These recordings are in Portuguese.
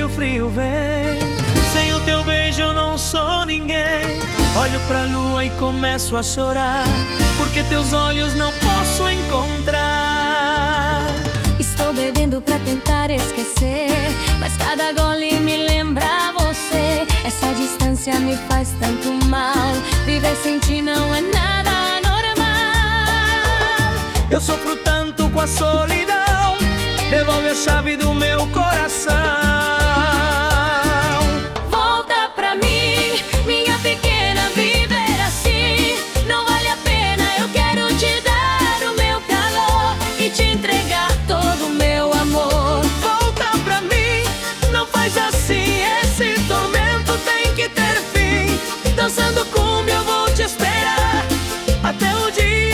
o frio vem. Sem o teu beijo eu não sou ninguém. Olho pra lua e começo a chorar, porque teus olhos não posso encontrar. Estou bebendo pra tentar esquecer, mas cada gole me lembra você. Essa distância me faz tanto mal, viver sem ti não é nada normal. Eu sofro tanto com a solidão, devolve a chave do meu coração. Volta pra mim, minha pequena, viver assim não vale a pena. Eu quero te dar o meu calor e te entregar todo o meu amor. Volta pra mim, não faz assim, esse tormento tem que ter fim. Dançando cumbia eu vou te esperar até o dia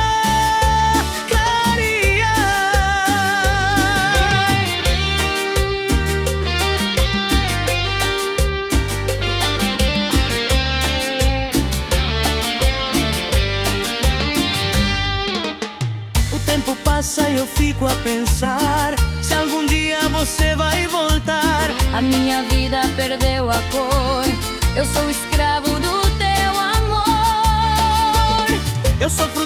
passa e eu fico a pensar se algum dia você vai voltar. A minha vida perdeu a cor, eu sou escravo do teu amor. Eu sofro